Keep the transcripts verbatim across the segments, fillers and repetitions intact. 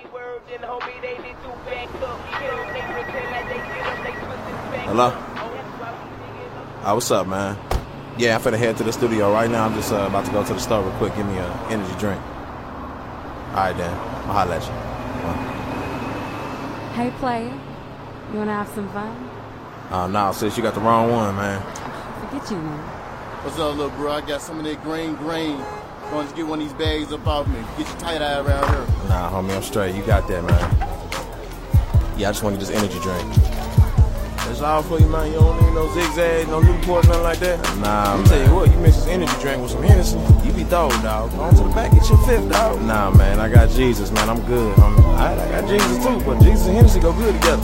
Hello? Ah, what's up, man? Yeah, I'm finna head to the studio right now. I'm just uh, about to go to the store real quick, give me an energy drink. Alright then, I'll holler at you. Well. Hey player, you wanna have some fun? Oh uh, no, sis, you got the wrong one, man. Forget you, man. What's up, little bro? I got some of that green grain. Going to get one of these bags up off me. Get your tight eye around here. Nah, homie, I'm straight. You got that, man. Yeah, I just wanted this energy drink. That's all for you, man. You don't need no zigzag, no Newport, nothing like that. Nah, I'm tell you what, you mix this energy drink with some Hennessy, you be throw, dog. Go on to the back, get your fifth, dog. Nah, man, I got Jesus, man. I'm good. I'm, I, I got Jesus too, but Jesus and Hennessy go good together.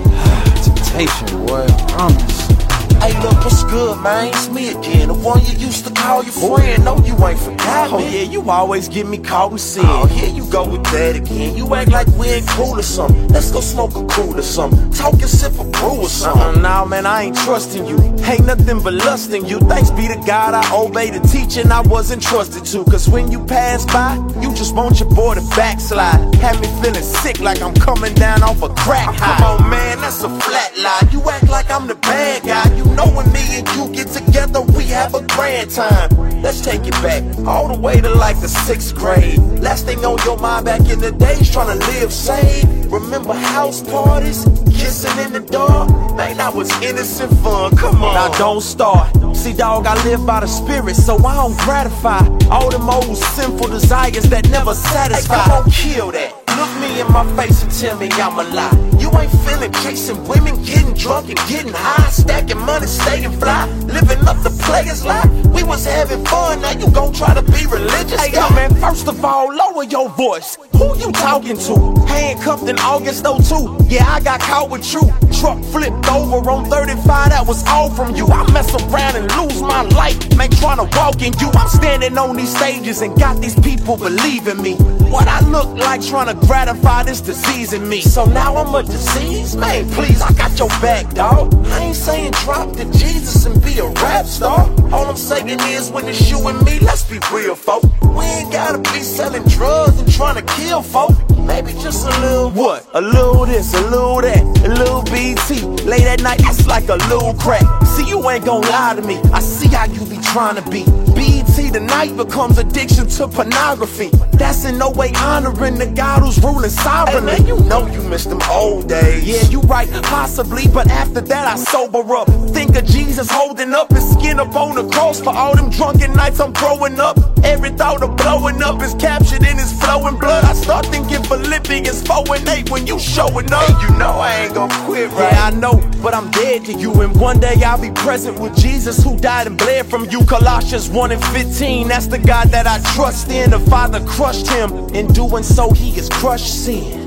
Temptation, boy. Promise. Hey, look, what's good, man? It's me again, the one you used to call your friend. No, you ain't forgot me. Oh, yeah, you always get me caught in sin. Oh, here you go with that again. You act like we ain't cool or something. Let's go smoke a cool or something. Talk and sip a brew or something. Uh, nah, man, I ain't trusting you. Ain't nothing but lusting you. Thanks be to God, I obey the teaching I wasn't trusted to. Cause when you pass by, you just want your boy to backslide. Have me feeling sick like I'm coming down off a crack high. Come on, man, that's a flat lie. You act like I'm the bad guy. You know when me and you get together, we have a grand time. Let's take it back, all the way to like the sixth grade. Last thing on your mind back in the days, trying to live sane. Remember house parties, kissing in the dark? Man, that was innocent fun, come on. Now don't start. See, dog, I live by the spirit, so I don't gratify all them old sinful desires that never satisfy. Hey, come on, kill that. Look me in my face and tell me I'm a lie. You ain't feeling chasing women, getting drunk and getting high, stacking money, staying fly, living up the player's life. We was having fun, now you gon' try to be religious. Hey, yo, man, first of all, lower your voice. Who you talking to? Handcuffed in August oh two. Yeah, I got caught with you. Truck flipped over on thirty-five, that was all from you. I mess around and lose my life, man, trying to walk in you. I'm standing on these stages and got these people believing me. What I look like trying to gratify this disease in me. So now I'm a disease? Man, please, I got your back, dawg. I ain't saying drop the Jesus and be a rap star. All I'm saying is when it's you and me, let's be real, folk. We ain't gotta be selling drugs and trying to kill folk. Maybe just a little what? A little this, a little that, a little B T. Late at night, it's like a little crack. See, you ain't gon' lie to me. I see how you be trying to be. B T tonight becomes addiction to pornography. That's in no way honoring the God who's ruling sovereignly. Hey, man, you know you missed them old days. Yeah, you right, possibly, but after that I sober up. Think of Jesus holding up his skin up on the cross for all them drunken nights I'm throwing up. Every thought of blowing up is captured in his flowing blood. I start thinking Philippians four and eight when you showing up. Hey, you know I ain't gon' quit, right? Yeah, I know, but I'm dead to you, and one day I'll be present with Jesus who died and bled from you. Colossians one and fifteen, that's the God that I trust in. The Father crushed him, in doing so he has crushed sin.